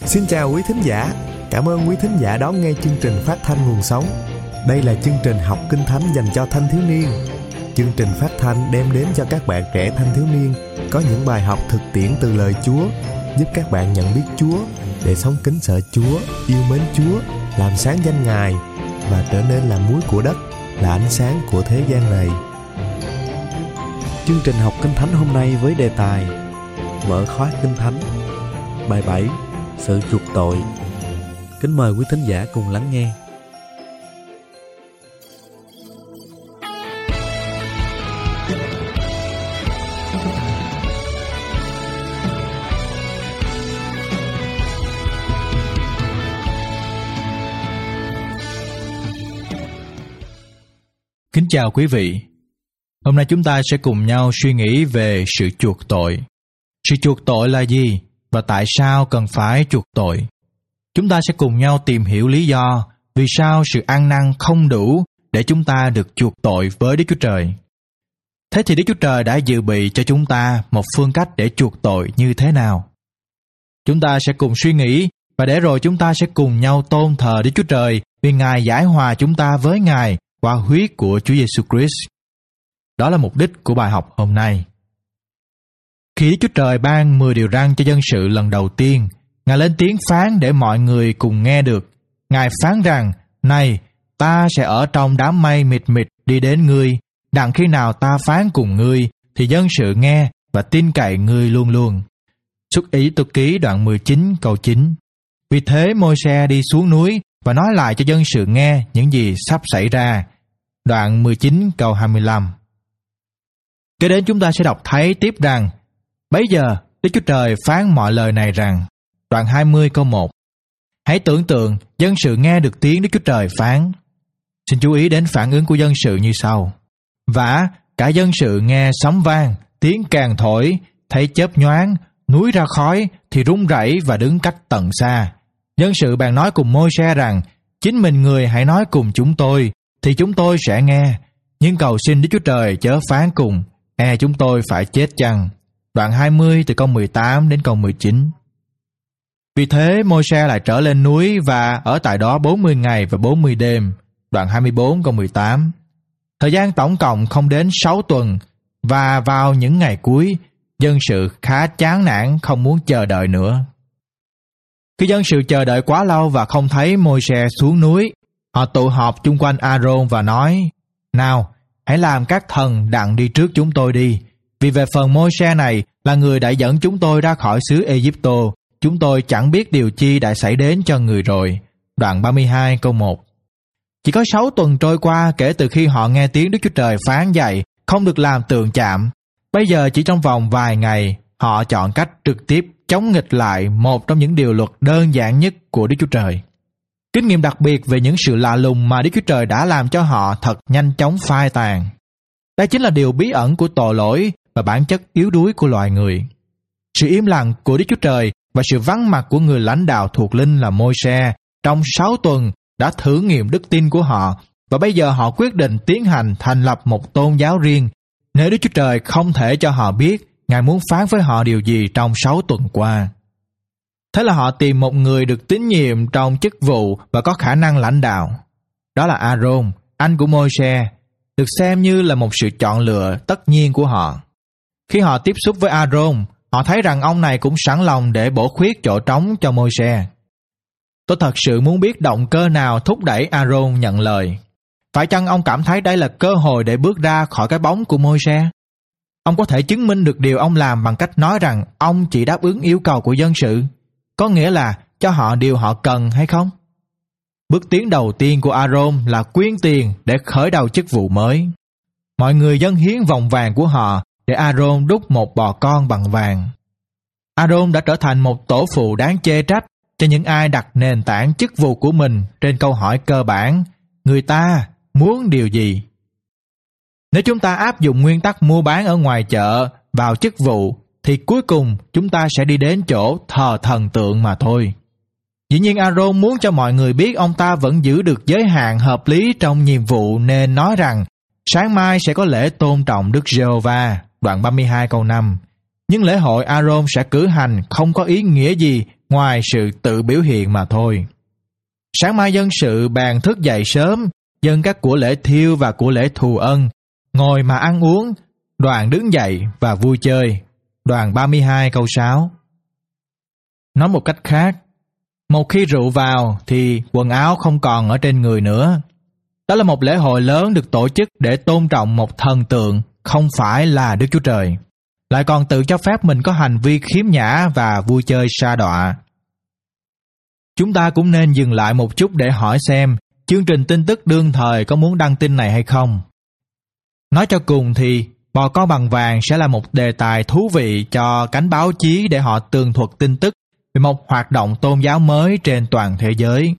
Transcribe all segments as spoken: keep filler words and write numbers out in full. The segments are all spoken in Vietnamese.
Xin chào quý thính giả. Cảm ơn quý thính giả đón nghe chương trình phát thanh Nguồn Sống. Đây là chương trình học Kinh Thánh dành cho thanh thiếu niên. Chương trình phát thanh đem đến cho các bạn trẻ thanh thiếu niên có những bài học thực tiễn từ lời Chúa, giúp các bạn nhận biết Chúa để sống kính sợ Chúa, yêu mến Chúa, làm sáng danh Ngài và trở nên là muối của đất, là ánh sáng của thế gian này. Chương trình học Kinh Thánh hôm nay với đề tài Mở khóa Kinh Thánh. Bài bảy, sự chuộc tội. Kính mời quý thính giả cùng lắng nghe. Kính chào quý vị. Hôm nay chúng ta sẽ cùng nhau suy nghĩ về sự chuộc tội. Sự chuộc tội là gì và tại sao cần phải chuộc tội? Chúng ta sẽ cùng nhau tìm hiểu lý do vì sao sự ăn năn không đủ để chúng ta được chuộc tội với Đức Chúa Trời. Thế thì Đức Chúa Trời đã dự bị cho chúng ta một phương cách để chuộc tội như thế nào? Chúng ta sẽ cùng suy nghĩ và để rồi chúng ta sẽ cùng nhau tôn thờ Đức Chúa Trời vì Ngài giải hòa chúng ta với Ngài qua huyết của Chúa Giêsu Christ. Đó là mục đích của bài học hôm nay. Khi Đức Chúa Trời ban mười điều răn cho dân sự lần đầu tiên, Ngài lên tiếng phán để mọi người cùng nghe được. Ngài phán rằng, này, ta sẽ ở trong đám mây mịt mịt đi đến ngươi, đặng khi nào ta phán cùng ngươi, thì dân sự nghe và tin cậy ngươi luôn luôn. Xuất Ê Tô Ký đoạn mười chín câu chín. Vì thế Môi-se đi xuống núi và nói lại cho dân sự nghe những gì sắp xảy ra. Đoạn mười chín câu hai mươi lăm. Kế đến chúng ta sẽ đọc thấy tiếp rằng, bấy giờ Đức Chúa Trời phán mọi lời này rằng, đoạn hai mươi câu một. Hãy tưởng tượng dân sự nghe được tiếng Đức Chúa Trời phán. Xin chú ý đến phản ứng của dân sự như sau. Vả, cả dân sự nghe sấm vang, tiếng càng thổi, thấy chớp nhoáng, núi ra khói, thì rung rẩy và đứng cách tận xa. Dân sự bèn nói cùng Môi-se rằng, chính mình người hãy nói cùng chúng tôi, thì chúng tôi sẽ nghe. Nhưng cầu xin Đức Chúa Trời chớ phán cùng, e chúng tôi phải chết chăng. Đoạn hai mươi từ câu mười tám đến câu mười chín. Vì thế Môi-se lại trở lên núi và ở tại đó bốn mươi ngày và bốn mươi đêm. Đoạn hai mươi bốn câu mười tám. Thời gian tổng cộng không đến sáu tuần, và vào những ngày cuối, dân sự khá chán nản không muốn chờ đợi nữa. Khi dân sự chờ đợi quá lâu và không thấy Môi-se xuống núi, họ tụ họp chung quanh A-rôn và nói, nào, hãy làm các thần đặng đi trước chúng tôi đi, vì về phần Môi-se này là người đã dẫn chúng tôi ra khỏi xứ Ê-díp-tô, chúng tôi chẳng biết điều chi đã xảy đến cho người rồi. Đoạn ba mươi hai câu một. Chỉ có sáu tuần trôi qua kể từ khi họ nghe tiếng Đức Chúa Trời phán dạy không được làm tượng chạm. Bây giờ chỉ trong vòng vài ngày, họ chọn cách trực tiếp chống nghịch lại một trong những điều luật đơn giản nhất của Đức Chúa Trời. Kinh nghiệm đặc biệt về những sự lạ lùng mà Đức Chúa Trời đã làm cho họ thật nhanh chóng phai tàn. Đây chính là điều bí ẩn của tội lỗi và bản chất yếu đuối của loài người. Sự im lặng của Đức Chúa Trời và sự vắng mặt của người lãnh đạo thuộc linh là Môi-se trong sáu tuần đã thử nghiệm đức tin của họ, và bây giờ họ quyết định tiến hành thành lập một tôn giáo riêng nếu Đức Chúa Trời không thể cho họ biết Ngài muốn phán với họ điều gì trong sáu tuần qua. Thế là họ tìm một người được tín nhiệm trong chức vụ và có khả năng lãnh đạo. Đó là A-rôn, anh của Môi-se, được xem như là một sự chọn lựa tất nhiên của họ. Khi họ tiếp xúc với A-rôn, họ thấy rằng ông này cũng sẵn lòng để bổ khuyết chỗ trống cho Môi-se. Tôi thật sự muốn biết động cơ nào thúc đẩy A-rôn nhận lời. Phải chăng ông cảm thấy đây là cơ hội để bước ra khỏi cái bóng của Môi-se? Ông có thể chứng minh được điều ông làm bằng cách nói rằng ông chỉ đáp ứng yêu cầu của dân sự, có nghĩa là cho họ điều họ cần hay không? Bước tiến đầu tiên của A-rôn là quyên tiền để khởi đầu chức vụ mới. Mọi người dâng hiến vòng vàng của họ để A-rôn đúc một bò con bằng vàng. A-rôn đã trở thành một tổ phụ đáng chê trách cho những ai đặt nền tảng chức vụ của mình trên câu hỏi cơ bản, người ta muốn điều gì? Nếu chúng ta áp dụng nguyên tắc mua bán ở ngoài chợ vào chức vụ, thì cuối cùng chúng ta sẽ đi đến chỗ thờ thần tượng mà thôi. Dĩ nhiên A-rôn muốn cho mọi người biết ông ta vẫn giữ được giới hạn hợp lý trong nhiệm vụ, nên nói rằng sáng mai sẽ có lễ tôn trọng Đức Giê-hô-va, đoạn ba mươi hai câu năm. Nhưng lễ hội A-rôn sẽ cử hành không có ý nghĩa gì ngoài sự tự biểu hiện mà thôi. Sáng mai dân sự bàn thức dậy sớm, dâng các của lễ thiêu và của lễ thù ân, ngồi mà ăn uống, đoàn đứng dậy và vui chơi. Đoạn ba mươi hai câu sáu. Nói một cách khác, một khi rượu vào thì quần áo không còn ở trên người nữa. Đó là một lễ hội lớn được tổ chức để tôn trọng một thần tượng không phải là Đức Chúa Trời, lại còn tự cho phép mình có hành vi khiếm nhã và vui chơi sa đọa. Chúng ta cũng nên dừng lại một chút để hỏi xem chương trình tin tức đương thời có muốn đăng tin này hay không. Nói cho cùng thì bò con bằng vàng sẽ là một đề tài thú vị cho cánh báo chí để họ tường thuật tin tức về một hoạt động tôn giáo mới trên toàn thế giới.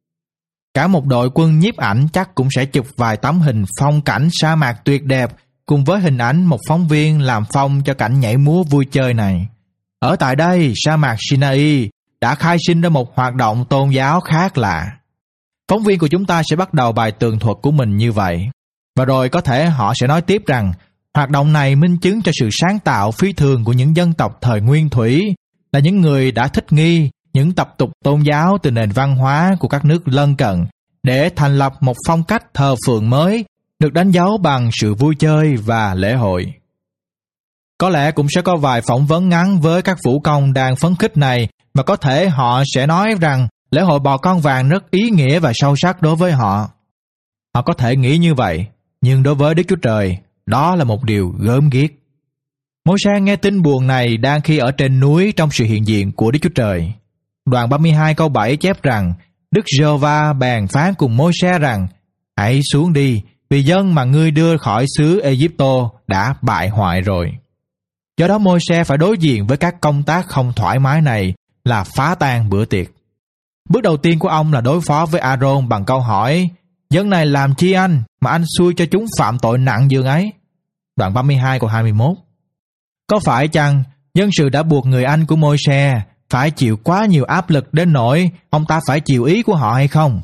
Cả một đội quân nhiếp ảnh chắc cũng sẽ chụp vài tấm hình phong cảnh sa mạc tuyệt đẹp cùng với hình ảnh một phóng viên làm phông cho cảnh nhảy múa vui chơi này. Ở tại đây, sa mạc Sinai đã khai sinh ra một hoạt động tôn giáo khác lạ. Phóng viên của chúng ta sẽ bắt đầu bài tường thuật của mình như vậy. Và rồi có thể họ sẽ nói tiếp rằng hoạt động này minh chứng cho sự sáng tạo phi thường của những dân tộc thời nguyên thủy, là những người đã thích nghi những tập tục tôn giáo từ nền văn hóa của các nước lân cận để thành lập một phong cách thờ phượng mới được đánh dấu bằng sự vui chơi và lễ hội. Có lẽ cũng sẽ có vài phỏng vấn ngắn với các vũ công đang phấn khích này, và có thể họ sẽ nói rằng lễ hội bò con vàng rất ý nghĩa và sâu sắc đối với họ. Họ có thể nghĩ như vậy, nhưng đối với Đức Chúa Trời, đó là một điều gớm ghiếc. Môi-se nghe tin buồn này đang khi ở trên núi trong sự hiện diện của Đức Chúa Trời. Đoạn ba mươi hai câu bảy chép rằng, Đức Giê-hô-va bèn phán cùng Môi-se rằng, hãy xuống đi, vì dân mà ngươi đưa khỏi xứ Ê-díp-tô đã bại hoại rồi. Do đó Môi-se phải đối diện với các công tác không thoải mái này là phá tan bữa tiệc. Bước đầu tiên của ông là đối phó với A-rôn bằng câu hỏi, dân này làm chi anh mà anh xui cho chúng phạm tội nặng dường ấy? Đoạn ba mươi hai câu hai mươi mốt. Có phải chăng dân sự đã buộc người anh của Môi-se phải chịu quá nhiều áp lực đến nỗi ông ta phải chịu ý của họ hay không?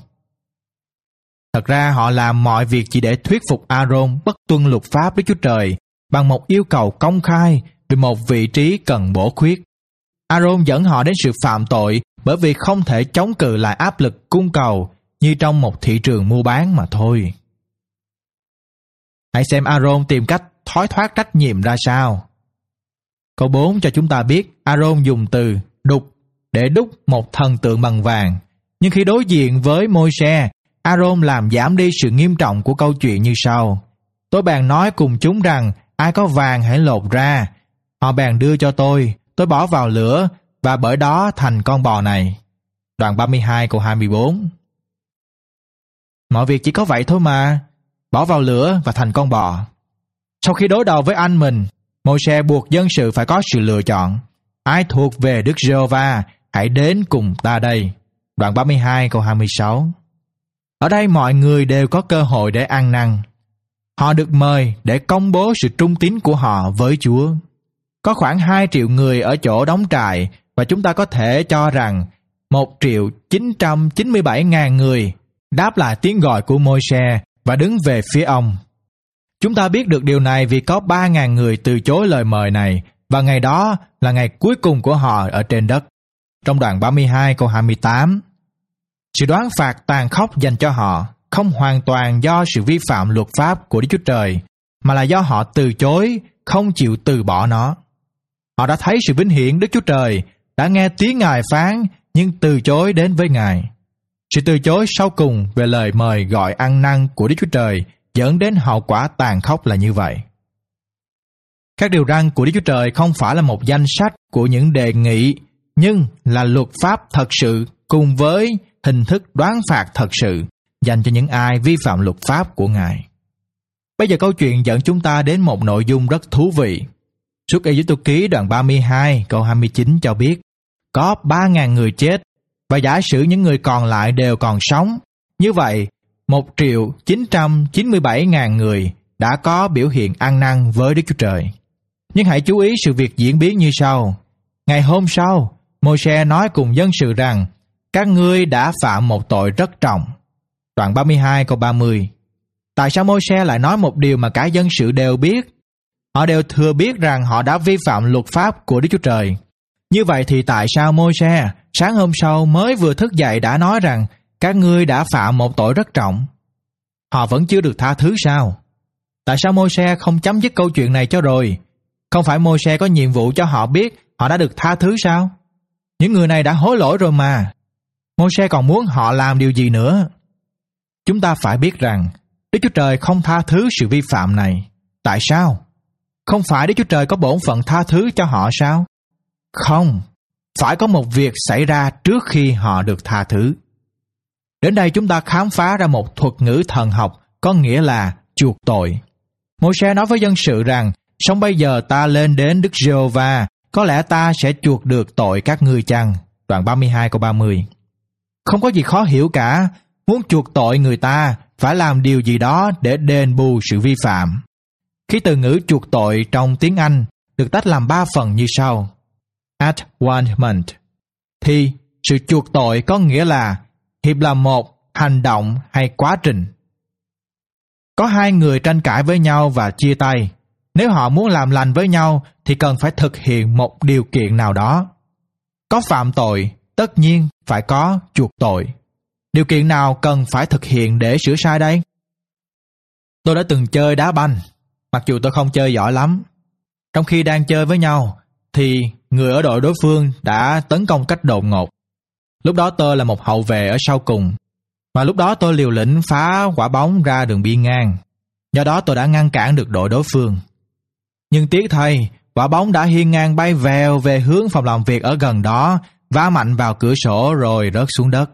Thật ra họ làm mọi việc chỉ để thuyết phục A-rôn bất tuân luật pháp Đức Chúa Trời bằng một yêu cầu công khai về một vị trí cần bổ khuyết. A-rôn dẫn họ đến sự phạm tội bởi vì không thể chống cự lại áp lực cung cầu như trong một thị trường mua bán mà thôi. Hãy xem A-rôn tìm cách thoái thoát trách nhiệm ra sao. Câu bốn cho chúng ta biết A-rôn dùng từ đục để đúc một thần tượng bằng vàng. Nhưng khi đối diện với Môi-se, A-rôn làm giảm đi sự nghiêm trọng của câu chuyện như sau. Tôi bèn nói cùng chúng rằng ai có vàng hãy lột ra. Họ bèn đưa cho tôi, tôi bỏ vào lửa và bởi đó thành con bò này. Đoạn ba mươi hai câu hai mươi bốn. Mọi việc chỉ có vậy thôi mà, bỏ vào lửa và thành con bò. Sau khi đối đầu với anh mình, Môi-se buộc dân sự phải có sự lựa chọn. Ai thuộc về Đức Giê-hô-va, hãy đến cùng ta đây. Đoạn ba mươi hai câu hai mươi sáu. Ở đây mọi người đều có cơ hội để ăn năn. Họ được mời để công bố sự trung tín của họ với Chúa. Có khoảng hai triệu người ở chỗ đóng trại, và chúng ta có thể cho rằng một triệu chín trăm chín mươi bảy ngàn người đáp lại tiếng gọi của Môi-se và đứng về phía ông. Chúng ta biết được điều này vì có ba ngàn người từ chối lời mời này, và ngày đó là ngày cuối cùng của họ ở trên đất. Trong đoạn ba mươi hai câu hai mươi tám, sự đoán phạt tàn khốc dành cho họ không hoàn toàn do sự vi phạm luật pháp của Đức Chúa Trời, mà là do họ từ chối, không chịu từ bỏ nó. Họ đã thấy sự vinh hiển Đức Chúa Trời, đã nghe tiếng Ngài phán, nhưng từ chối đến với Ngài. Sự từ chối sau cùng về lời mời gọi ăn năn của Đức Chúa Trời dẫn đến hậu quả tàn khốc là như vậy. Các điều răn của Đức Chúa Trời không phải là một danh sách của những đề nghị, nhưng là luật pháp thật sự cùng với hình thức đoán phạt thật sự dành cho những ai vi phạm luật pháp của Ngài. Bây giờ câu chuyện dẫn chúng ta đến một nội dung rất thú vị. Suốt Ê-díp-tô ký đoạn ba mươi hai câu hai mươi chín cho biết có ba ngàn người chết, và giả sử những người còn lại đều còn sống. Như vậy, một triệu chín trăm chín mươi bảy ngàn người đã có biểu hiện ăn năn với Đức Chúa Trời. Nhưng hãy chú ý sự việc diễn biến như sau. Ngày hôm sau, Môi-se nói cùng dân sự rằng các ngươi đã phạm một tội rất trọng. Đoạn ba mươi hai câu ba mươi. Tại sao Môi-se lại nói một điều mà cả dân sự đều biết? Họ đều thừa biết rằng họ đã vi phạm luật pháp của Đức Chúa Trời. Như vậy thì tại sao Môi-se sáng hôm sau mới vừa thức dậy đã nói rằng các ngươi đã phạm một tội rất trọng? Họ vẫn chưa được tha thứ sao? Tại sao Môi-se không chấm dứt câu chuyện này cho rồi? Không phải Môi-se có nhiệm vụ cho họ biết họ đã được tha thứ sao? Những người này đã hối lỗi rồi mà. Môi-se còn muốn họ làm điều gì nữa? Chúng ta phải biết rằng Đức Chúa Trời không tha thứ sự vi phạm này. Tại sao? Không phải Đức Chúa Trời có bổn phận tha thứ cho họ sao? Không, phải có một việc xảy ra trước khi họ được tha thứ. Đến đây chúng ta khám phá ra một thuật ngữ thần học có nghĩa là chuộc tội. Môi-se nói với dân sự rằng, xong bây giờ ta lên đến Đức Giê-hô-va, có lẽ ta sẽ chuộc được tội các ngươi chăng? Đoạn ba mươi hai câu ba mươi. Không có gì khó hiểu cả, muốn chuộc tội người ta phải làm điều gì đó để đền bù sự vi phạm. Khi từ ngữ chuộc tội trong tiếng Anh được tách làm ba phần như sau: atonement, thì sự chuộc tội có nghĩa là hiệp là một hành động hay quá trình. Có hai người tranh cãi với nhau và chia tay. Nếu họ muốn làm lành với nhau thì cần phải thực hiện một điều kiện nào đó. Có phạm tội, tất nhiên phải có chuộc tội. Điều kiện nào cần phải thực hiện để sửa sai đây? Tôi đã từng chơi đá banh, mặc dù tôi không chơi giỏi lắm. Trong khi đang chơi với nhau, thì người ở đội đối phương đã tấn công cách đột ngột. Lúc đó tôi là một hậu vệ ở sau cùng, và lúc đó tôi liều lĩnh phá quả bóng ra đường biên ngang. Do đó tôi đã ngăn cản được đội đối phương. Nhưng tiếc thay, quả bóng đã hiên ngang bay vèo về hướng phòng làm việc ở gần đó, vá mạnh vào cửa sổ rồi rớt xuống đất.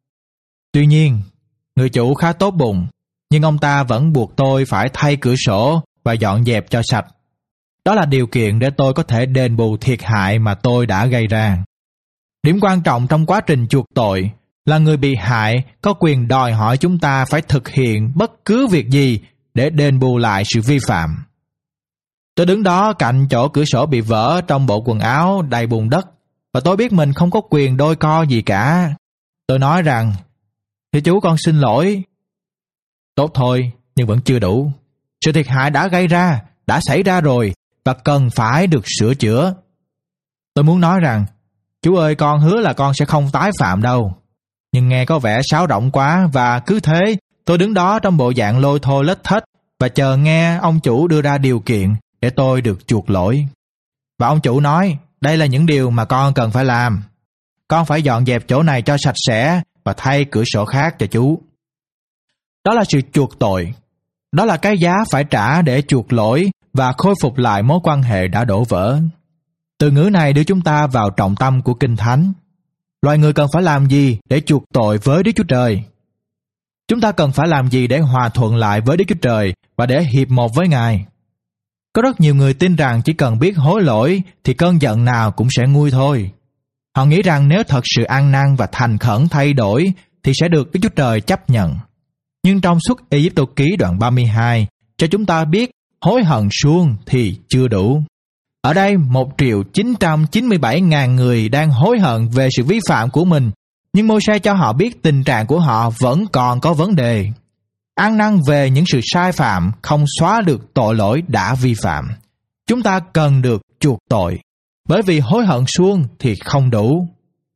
Tuy nhiên, người chủ khá tốt bụng, nhưng ông ta vẫn buộc tôi phải thay cửa sổ và dọn dẹp cho sạch. Đó là điều kiện để tôi có thể đền bù thiệt hại mà tôi đã gây ra. Điểm quan trọng trong quá trình chuộc tội là người bị hại có quyền đòi hỏi chúng ta phải thực hiện bất cứ việc gì để đền bù lại sự vi phạm. Tôi đứng đó cạnh chỗ cửa sổ bị vỡ trong bộ quần áo đầy bùn đất, và tôi biết mình không có quyền đôi co gì cả. Tôi nói rằng, thưa chú, con xin lỗi. Tốt thôi, nhưng vẫn chưa đủ. Sự thiệt hại đã gây ra, đã xảy ra rồi, và cần phải được sửa chữa. Tôi muốn nói rằng, chú ơi, con hứa là con sẽ không tái phạm đâu. Nhưng nghe có vẻ sáo rỗng quá, và cứ thế, tôi đứng đó trong bộ dạng lôi thôi lết thết và chờ nghe ông chủ đưa ra điều kiện để tôi được chuộc lỗi. Và ông chủ nói, đây là những điều mà con cần phải làm. Con phải dọn dẹp chỗ này cho sạch sẽ và thay cửa sổ khác cho chú. Đó là sự chuộc tội. Đó là cái giá phải trả để chuộc lỗi và khôi phục lại mối quan hệ đã đổ vỡ. Từ ngữ này đưa chúng ta vào trọng tâm của Kinh Thánh. Loài người cần phải làm gì để chuộc tội với Đức Chúa Trời? Chúng ta cần phải làm gì để hòa thuận lại với Đức Chúa Trời và để hiệp một với Ngài? Có rất nhiều người tin rằng chỉ cần biết hối lỗi thì cơn giận nào cũng sẽ nguôi thôi. Họ nghĩ rằng nếu thật sự ăn năn và thành khẩn thay đổi thì sẽ được Đức Chúa Trời chấp nhận. Nhưng trong Xuất Ê-díp-tô ký đoạn ba mươi hai cho chúng ta biết hối hận suông thì chưa đủ. Ở đây một triệu chín trăm chín mươi bảy ngàn người đang hối hận về sự vi phạm của mình, nhưng Môi-se cho họ biết tình trạng của họ vẫn còn có vấn đề. Ăn năn về những sự sai phạm không xóa được tội lỗi đã vi phạm. Chúng ta cần được chuộc tội, bởi vì hối hận suông thì không đủ.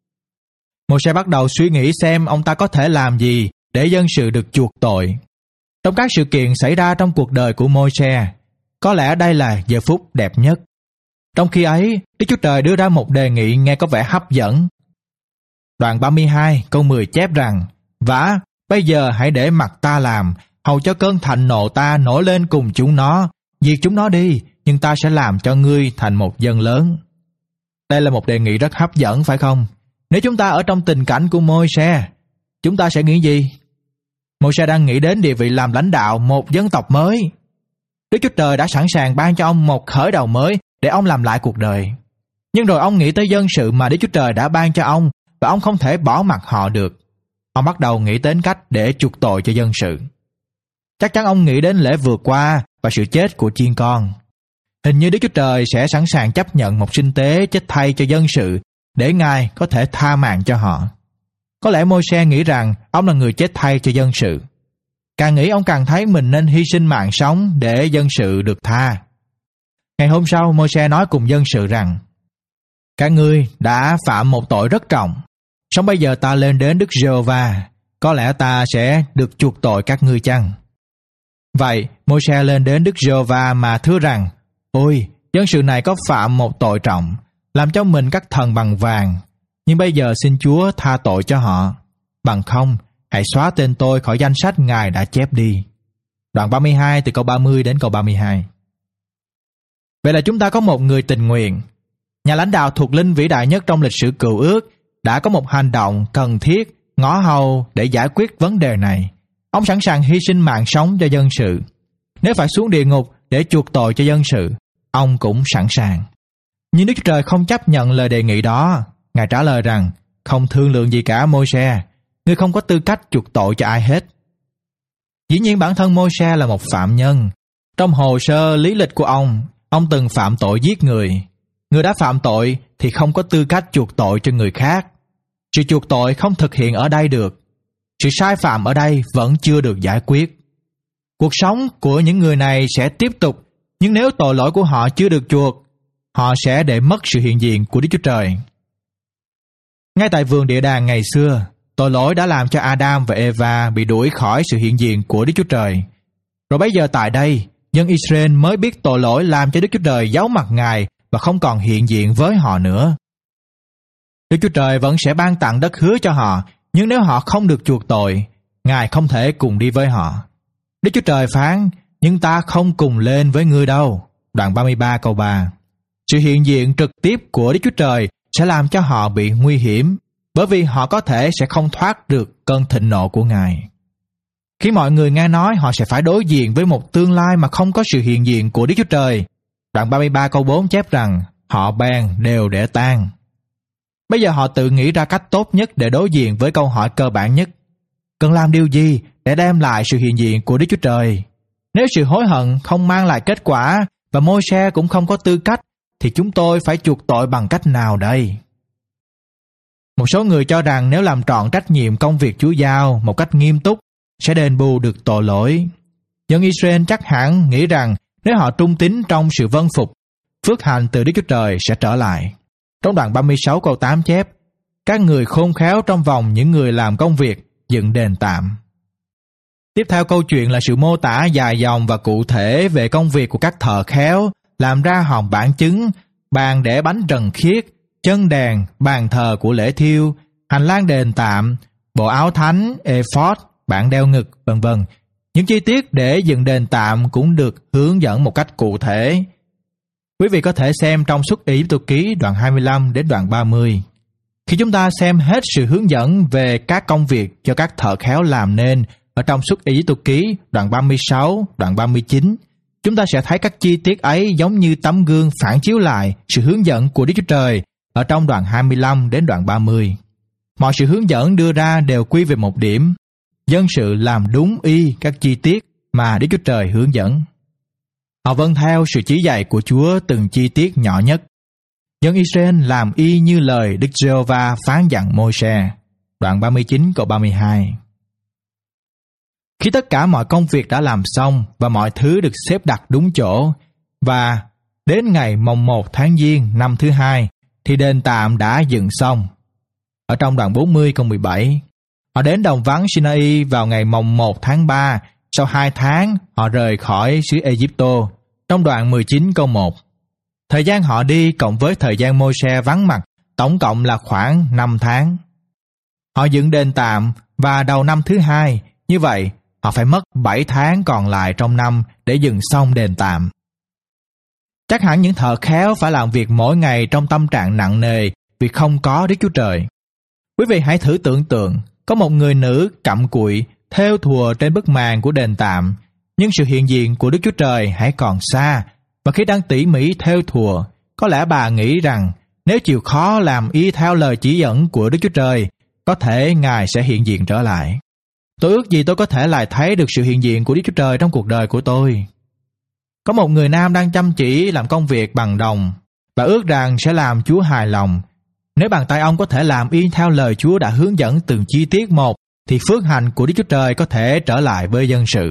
Môi-se bắt đầu suy nghĩ xem ông ta có thể làm gì để dân sự được chuộc tội. Trong các sự kiện xảy ra trong cuộc đời của Môi-se, có lẽ đây là giờ phút đẹp nhất. Trong khi ấy, Đức Chúa Trời đưa ra một đề nghị nghe có vẻ hấp dẫn. Đoạn ba mươi hai câu mười chép rằng, vả, bây giờ hãy để mặc ta làm, hầu cho cơn thạnh nộ ta nổi lên cùng chúng nó, diệt chúng nó đi, nhưng ta sẽ làm cho ngươi thành một dân lớn. Đây là một đề nghị rất hấp dẫn, phải không? Nếu chúng ta ở trong tình cảnh của Môi-se, chúng ta sẽ nghĩ gì? Môi-se đang nghĩ đến địa vị làm lãnh đạo một dân tộc mới. Đức Chúa Trời đã sẵn sàng ban cho ông một khởi đầu mới để ông làm lại cuộc đời. Nhưng rồi ông nghĩ tới dân sự mà Đức Chúa Trời đã ban cho ông, và ông không thể bỏ mặc họ được. Ông bắt đầu nghĩ đến cách để chuộc tội cho dân sự. Chắc chắn ông nghĩ đến lễ vượt qua và sự chết của chiên con. Hình như Đức Chúa Trời sẽ sẵn sàng chấp nhận một sinh tế chết thay cho dân sự để Ngài có thể tha mạng cho họ. Có lẽ Môi-se nghĩ rằng ông là người chết thay cho dân sự. Càng nghĩ ông càng thấy mình nên hy sinh mạng sống để dân sự được tha. Ngày hôm sau, Môi-se nói cùng dân sự rằng, Các ngươi đã phạm một tội rất trọng. Song bây giờ ta lên đến Đức Giê-hô-va, có lẽ ta sẽ được chuộc tội các ngươi chăng? Vậy, Môi-se lên đến Đức Giê-hô-va mà thưa rằng: Ôi, dân sự này có phạm một tội trọng, làm cho mình các thần bằng vàng. Nhưng bây giờ xin Chúa tha tội cho họ. Bằng không, hãy xóa tên tôi khỏi danh sách Ngài đã chép đi. Đoạn ba mươi hai từ câu ba mươi đến câu ba mươi hai. Vậy là chúng ta có một người tình nguyện. Nhà lãnh đạo thuộc linh vĩ đại nhất trong lịch sử cựu ước đã có một hành động cần thiết, ngõ hầu để giải quyết vấn đề này. Ông sẵn sàng hy sinh mạng sống cho dân sự. Nếu phải xuống địa ngục để chuộc tội cho dân sự, ông cũng sẵn sàng. Nhưng Đức Chúa Trời không chấp nhận lời đề nghị đó. Ngài trả lời rằng: Không thương lượng gì cả, Môi-se. Ngươi không có tư cách chuộc tội cho ai hết. Dĩ nhiên bản thân Môi-se là một phạm nhân. Trong hồ sơ lý lịch của ông, ông từng phạm tội giết người. Người đã phạm tội thì không có tư cách chuộc tội cho người khác. Sự chuộc tội không thực hiện ở đây được. Sự sai phạm ở đây vẫn chưa được giải quyết. Cuộc sống của những người này sẽ tiếp tục, nhưng nếu tội lỗi của họ chưa được chuộc, họ sẽ để mất sự hiện diện của Đức Chúa Trời. Ngay tại vườn địa đàng ngày xưa, tội lỗi đã làm cho Adam và Eva bị đuổi khỏi sự hiện diện của Đức Chúa Trời. Rồi bây giờ tại đây, dân Israel mới biết tội lỗi làm cho Đức Chúa Trời giấu mặt Ngài và không còn hiện diện với họ nữa. Đức Chúa Trời vẫn sẽ ban tặng đất hứa cho họ, nhưng nếu họ không được chuộc tội, Ngài không thể cùng đi với họ. Đức Chúa Trời phán: Nhưng ta không cùng lên với ngươi đâu. Đoạn ba mươi ba câu ba. Sự hiện diện trực tiếp của Đức Chúa Trời sẽ làm cho họ bị nguy hiểm, bởi vì họ có thể sẽ không thoát được cơn thịnh nộ của Ngài. Khi mọi người nghe nói họ sẽ phải đối diện với một tương lai mà không có sự hiện diện của Đức Chúa Trời, đoạn ba mươi ba câu bốn chép rằng họ bèn đều để tan. Bây giờ họ tự nghĩ ra cách tốt nhất để đối diện với câu hỏi cơ bản nhất: cần làm điều gì để đem lại sự hiện diện của Đức Chúa Trời? Nếu sự hối hận không mang lại kết quả và Môi-se cũng không có tư cách, thì chúng tôi phải chuộc tội bằng cách nào đây? Một số người cho rằng nếu làm trọn trách nhiệm công việc Chúa giao một cách nghiêm túc sẽ đền bù được tội lỗi. Dân Israel chắc hẳn nghĩ rằng nếu họ trung tín trong sự vâng phục, phước hạnh từ Đức Chúa Trời sẽ trở lại. Trong đoạn ba mươi sáu câu tám chép: Các người khôn khéo trong vòng những người làm công việc dựng đền tạm. Tiếp theo câu chuyện là sự mô tả dài dòng và cụ thể về công việc của các thợ khéo làm ra hòm bản chứng, bàn để bánh trần khiết, chân đèn, bàn thờ của lễ thiêu, hành lang đền tạm, bộ áo thánh, ephod, bảng đeo ngực, vân vân. Những chi tiết để dựng đền tạm cũng được hướng dẫn một cách cụ thể. Quý vị có thể xem trong Xuất Ai-cập ký đoạn hai mươi lăm đến đoạn ba mươi. Khi chúng ta xem hết sự hướng dẫn về các công việc cho các thợ khéo làm nên ở trong Xuất Ai-cập ký đoạn ba mươi sáu, đoạn ba mươi chín, chúng ta sẽ thấy các chi tiết ấy giống như tấm gương phản chiếu lại sự hướng dẫn của Đức Chúa Trời ở trong đoạn hai mươi lăm đến đoạn ba mươi. Mọi sự hướng dẫn đưa ra đều quy về một điểm: dân sự làm đúng y các chi tiết mà Đức Chúa Trời hướng dẫn. Họ vâng theo sự chỉ dạy của Chúa từng chi tiết nhỏ nhất. Dân Israel làm y như lời Đức Giê-hô-va phán dặn Môi-se. Đoạn ba mươi chín câu ba mươi hai. Khi tất cả mọi công việc đã làm xong và mọi thứ được xếp đặt đúng chỗ, và đến ngày mồng một tháng Giêng năm thứ hai thì đền tạm đã dựng xong. Ở trong đoạn bốn mươi câu mười bảy, họ đến đồng vắng Sinai vào ngày mồng một tháng ba, sau hai tháng họ rời khỏi xứ Ai-cập. Trong đoạn mười chín câu một, thời gian họ đi cộng với thời gian Môi-se vắng mặt tổng cộng là khoảng năm tháng. Họ dựng đền tạm và đầu năm thứ hai, như vậy họ phải mất bảy tháng còn lại trong năm để dựng xong đền tạm. Chắc hẳn những thợ khéo phải làm việc mỗi ngày trong tâm trạng nặng nề vì không có Đức Chúa Trời. Quý vị hãy thử tưởng tượng, có một người nữ cặm cụi thêu thùa trên bức màn của đền tạm, nhưng sự hiện diện của Đức Chúa Trời hãy còn xa, và khi đang tỉ mỉ thêu thùa, có lẽ bà nghĩ rằng nếu chịu khó làm y theo lời chỉ dẫn của Đức Chúa Trời, có thể Ngài sẽ hiện diện trở lại. Tôi ước gì tôi có thể lại thấy được sự hiện diện của Đức Chúa Trời trong cuộc đời của tôi. Có một người nam đang chăm chỉ làm công việc bằng đồng và ước rằng sẽ làm Chúa hài lòng. Nếu bàn tay ông có thể làm y theo lời Chúa đã hướng dẫn từng chi tiết một, thì phước hạnh của Đức Chúa Trời có thể trở lại với dân sự.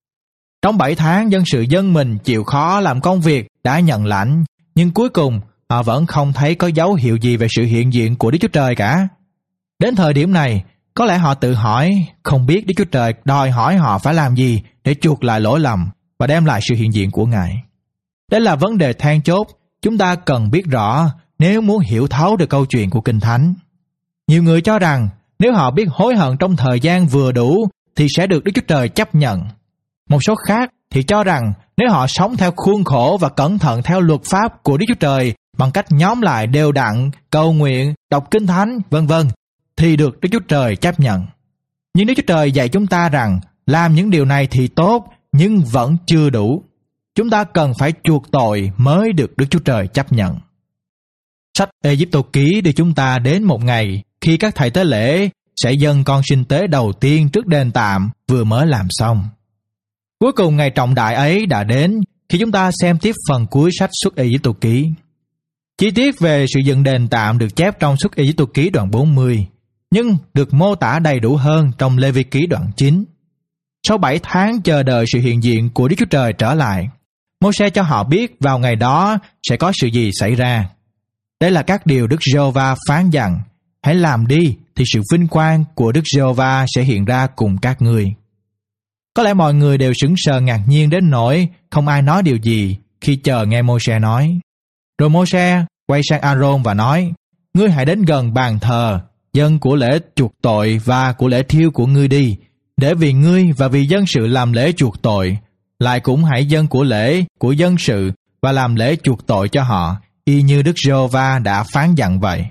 Trong bảy tháng, dân sự dân mình chịu khó làm công việc đã nhận lãnh, nhưng cuối cùng họ vẫn không thấy có dấu hiệu gì về sự hiện diện của Đức Chúa Trời cả. Đến thời điểm này, có lẽ họ tự hỏi không biết Đức Chúa Trời đòi hỏi họ phải làm gì để chuộc lại lỗi lầm và đem lại sự hiện diện của Ngài. Đây là vấn đề then chốt chúng ta cần biết rõ nếu muốn hiểu thấu được câu chuyện của Kinh Thánh. Nhiều người cho rằng nếu họ biết hối hận trong thời gian vừa đủ thì sẽ được Đức Chúa Trời chấp nhận. Một số khác thì cho rằng nếu họ sống theo khuôn khổ và cẩn thận theo luật pháp của Đức Chúa Trời bằng cách nhóm lại đều đặn, cầu nguyện, đọc Kinh Thánh, vân vân thì được Đức Chúa Trời chấp nhận. Nhưng Đức Chúa Trời dạy chúng ta rằng làm những điều này thì tốt nhưng vẫn chưa đủ. Chúng ta cần phải chuộc tội mới được Đức Chúa Trời chấp nhận. Sách Ê-díp-tô ký đưa chúng ta đến một ngày khi các thầy tế lễ sẽ dâng con sinh tế đầu tiên trước đền tạm vừa mới làm xong. Cuối cùng ngày trọng đại ấy đã đến khi chúng ta xem tiếp phần cuối sách Xuất Ê-díp-tô ký. Chi tiết về sự dựng đền tạm được chép trong Xuất Ê-díp-tô ký đoạn bốn mươi, nhưng được mô tả đầy đủ hơn trong Lê-vi ký đoạn chín. Sau bảy tháng chờ đợi sự hiện diện của Đức Chúa Trời trở lại, Mô-se cho họ biết vào ngày đó sẽ có sự gì xảy ra. Đây là các điều Đức Giê-hô-va phán dặn: hãy làm đi thì sự vinh quang của Đức Giê-hô-va sẽ hiện ra cùng các ngươi. Có lẽ mọi người đều sững sờ ngạc nhiên đến nỗi không ai nói điều gì khi chờ nghe Mô-se nói. Rồi Mô-se quay sang A-rôn và nói: ngươi hãy đến gần bàn thờ, dâng của lễ chuộc tội và của lễ thiêu của ngươi đi, để vì ngươi và vì dân sự làm lễ chuộc tội, lại cũng hãy dâng của lễ của dân sự và làm lễ chuộc tội cho họ, y như Đức Giê-hô-va đã phán dặn vậy.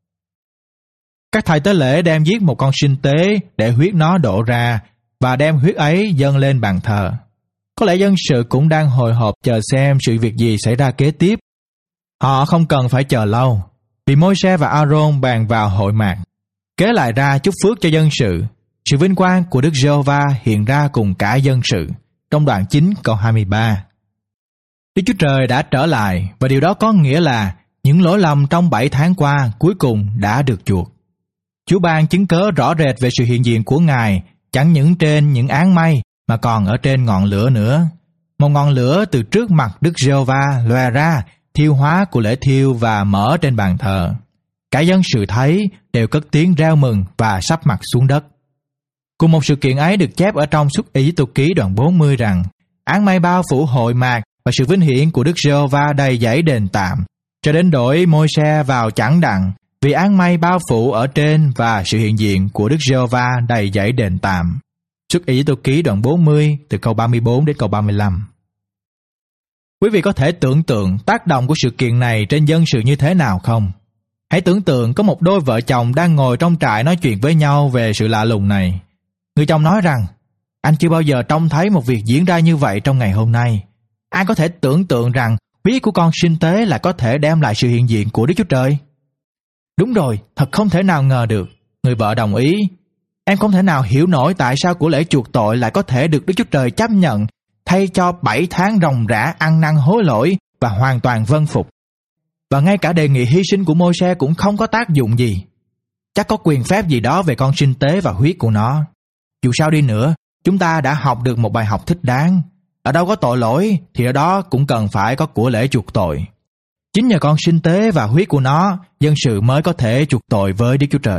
Các thầy tế lễ đem giết một con sinh tế để huyết nó đổ ra và đem huyết ấy dâng lên bàn thờ. Có lẽ dân sự cũng đang hồi hộp chờ xem sự việc gì xảy ra kế tiếp. Họ không cần phải chờ lâu, vì Môi-se và A-rôn bàn vào hội mạc, kế lại ra chúc phước cho dân sự. Sự vinh quang của Đức Giê-hô-va hiện ra cùng cả dân sự, trong đoạn chín câu hai mươi ba. Đức Chúa Trời đã trở lại, và điều đó có nghĩa là những lỗi lầm trong bảy tháng qua cuối cùng đã được chuộc. Chúa ban chứng cớ rõ rệt về sự hiện diện của Ngài, chẳng những trên những áng mây mà còn ở trên ngọn lửa nữa. Một ngọn lửa từ trước mặt Đức Giê-hô-va lòe ra, thiêu hóa của lễ thiêu và mở trên bàn thờ. Cả dân sự thấy đều cất tiếng reo mừng và sắp mặt xuống đất. Cùng một sự kiện ấy được chép ở trong Xuất Ê-díp-tô ký đoạn bốn mươi rằng áng mây bao phủ hội mạc và sự vinh hiển của Đức Giê-hô-va đầy dẫy đền tạm, cho đến đổi Môi-se vào chẳng đặng, vì áng mây bao phủ ở trên và sự hiện diện của Đức Giê-hô-va đầy dẫy đền tạm. Xuất Ê-díp-tô ký đoạn bốn mươi từ câu ba mươi bốn đến câu ba mươi lăm. Quý vị có thể tưởng tượng tác động của sự kiện này trên dân sự như thế nào không? Hãy tưởng tượng có một đôi vợ chồng đang ngồi trong trại nói chuyện với nhau về sự lạ lùng này. Người chồng nói rằng, anh chưa bao giờ trông thấy một việc diễn ra như vậy trong ngày hôm nay. Ai có thể tưởng tượng rằng huyết của con sinh tế lại có thể đem lại sự hiện diện của Đức Chúa Trời? Đúng rồi, thật không thể nào ngờ được. Người vợ đồng ý. Em không thể nào hiểu nổi tại sao của lễ chuộc tội lại có thể được Đức Chúa Trời chấp nhận thay cho bảy tháng ròng rã ăn năn hối lỗi và hoàn toàn vâng phục. Và ngay cả đề nghị hy sinh của Môi-se cũng không có tác dụng gì. Chắc có quyền phép gì đó về con sinh tế và huyết của nó. Dù sao đi nữa, chúng ta đã học được một bài học thích đáng. Ở đâu có tội lỗi thì ở đó cũng cần phải có của lễ chuộc tội. Chính nhờ con sinh tế và huyết của nó, dân sự mới có thể chuộc tội với Đức Chúa Trời.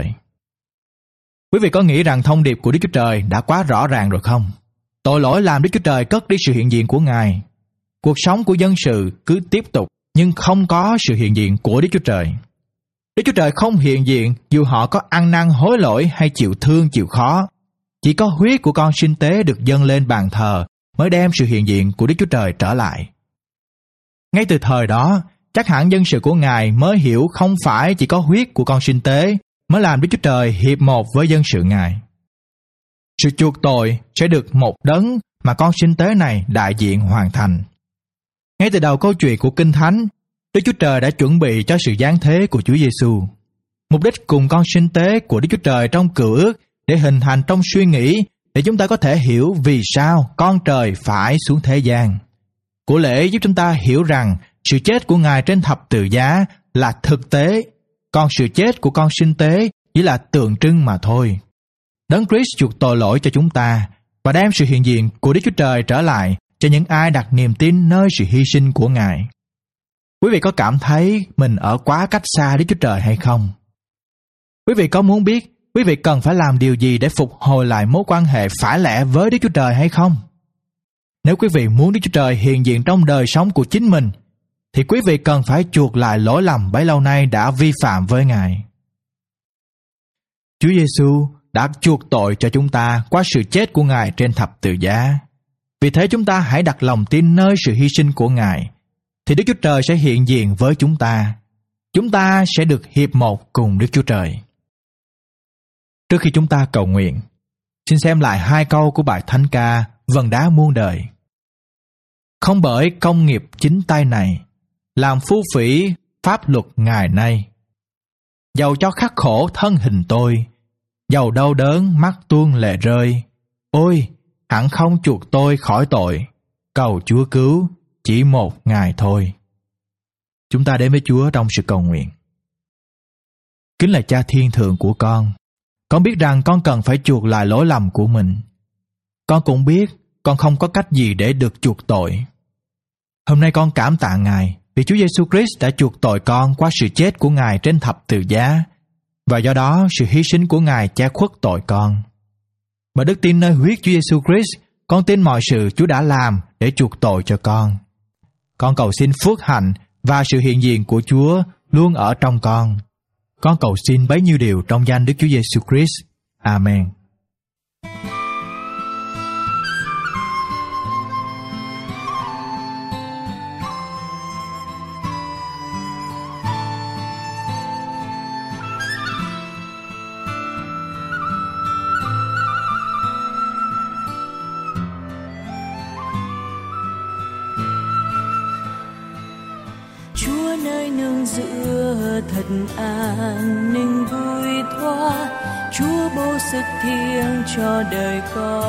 Quý vị có nghĩ rằng thông điệp của Đức Chúa Trời đã quá rõ ràng rồi không? Tội lỗi làm Đức Chúa Trời cất đi sự hiện diện của Ngài. Cuộc sống của dân sự cứ tiếp tục, nhưng không có sự hiện diện của Đức Chúa Trời. Đức Chúa Trời không hiện diện dù họ có ăn năn hối lỗi hay chịu thương chịu khó. Chỉ có huyết của con sinh tế được dâng lên bàn thờ mới đem sự hiện diện của Đức Chúa Trời trở lại. Ngay từ thời đó, chắc hẳn dân sự của Ngài mới hiểu không phải chỉ có huyết của con sinh tế mới làm Đức Chúa Trời hiệp một với dân sự Ngài. Sự chuộc tội sẽ được một đấng mà con sinh tế này đại diện hoàn thành. Ngay từ đầu câu chuyện của Kinh Thánh, Đức Chúa Trời đã chuẩn bị cho sự giáng thế của Chúa Giêsu. Mục đích cùng con sinh tế của Đức Chúa Trời trong Cựu Ước để hình thành trong suy nghĩ để chúng ta có thể hiểu vì sao con trời phải xuống thế gian. Của lễ giúp chúng ta hiểu rằng sự chết của Ngài trên thập tự giá là thực tế, còn sự chết của con sinh tế chỉ là tượng trưng mà thôi. Đấng Christ chuộc tội lỗi cho chúng ta và đem sự hiện diện của Đức Chúa Trời trở lại cho những ai đặt niềm tin nơi sự hy sinh của Ngài. Quý vị có cảm thấy mình ở quá cách xa Đức Chúa Trời hay không? Quý vị có muốn biết quý vị cần phải làm điều gì để phục hồi lại mối quan hệ phải lẽ với Đức Chúa Trời hay không? Nếu quý vị muốn Đức Chúa Trời hiện diện trong đời sống của chính mình, thì quý vị cần phải chuộc lại lỗi lầm bấy lâu nay đã vi phạm với Ngài. Chúa Giêsu đã chuộc tội cho chúng ta qua sự chết của Ngài trên thập tự giá. Vì thế chúng ta hãy đặt lòng tin nơi sự hy sinh của Ngài, thì Đức Chúa Trời sẽ hiện diện với chúng ta. Chúng ta sẽ được hiệp một cùng Đức Chúa Trời. Trước khi chúng ta cầu nguyện, xin xem lại hai câu của bài thánh ca Vần đá muôn đời. Không bởi công nghiệp chính tay này, làm phu phỉ pháp luật ngày nay. Dầu cho khắc khổ thân hình tôi, dầu đau đớn mắt tuôn lệ rơi, ôi, hẳn không chuộc tôi khỏi tội, cầu Chúa cứu, chỉ một ngày thôi. Chúng ta đến với Chúa trong sự cầu nguyện. Kính là Cha thiên thượng của con, con biết rằng con cần phải chuộc lại lỗi lầm của mình. Con cũng biết con không có cách gì để được chuộc tội. Hôm nay con cảm tạ Ngài vì Chúa Giêsu Christ đã chuộc tội con qua sự chết của Ngài trên thập tự giá, và do đó sự hy sinh của Ngài che khuất tội con. Bởi đức tin nơi huyết Chúa Giêsu Christ, con tin mọi sự Chúa đã làm để chuộc tội cho con. Con cầu xin phước hạnh và sự hiện diện của Chúa luôn ở trong con. Con cầu xin bấy nhiêu điều trong danh Đức Chúa Giêsu Christ. Amen. Chúa nơi nương dựa thật an ninh vui thoa, Chúa bố sức thiêng cho đời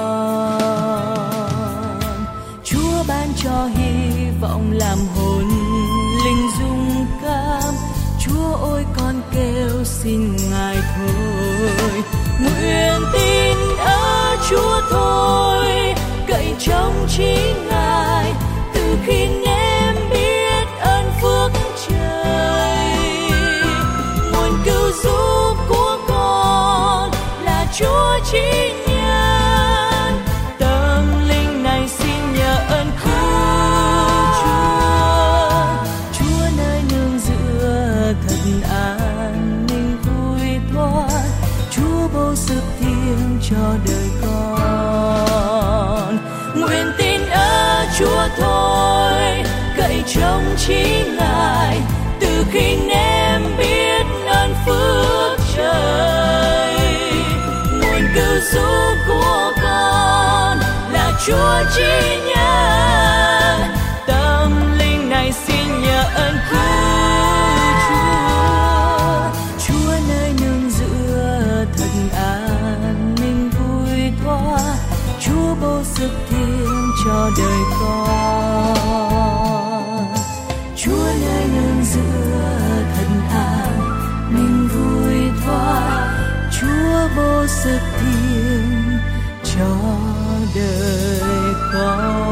con. Chúa ban cho hy vọng làm hồn linh rung cảm, Chúa ôi con kêu xin Ngài thôi. Nguyện tin ở Chúa thôi, cậy trông chỉ Ngài, từ khi em biết ơn phước trời. Nguồn cứu giúp của con là Chúa chỉ nhận, tâm linh này xin nhờ ơn cứu Chúa. Chúa nơi nương dựa thật an ninh vui thoa, Chúa bố sức thiêng cho đời con. Nguyện tin ở Chúa thôi, cậy trông chỉ Ngài, từ khi em biết ơn phước trời. Nguồn cứu giúp của con là Chúa chỉ nhận, tâm linh này xin nhờ ơn cứu Chúa. Chúa nơi nương dựa thật an ninh vui thoa, Chúa bố sức thiêng cho đời con. Chúa nơi nương dựa thật an ninh vui thoa, Chúa bố sức thiêng cho đời con.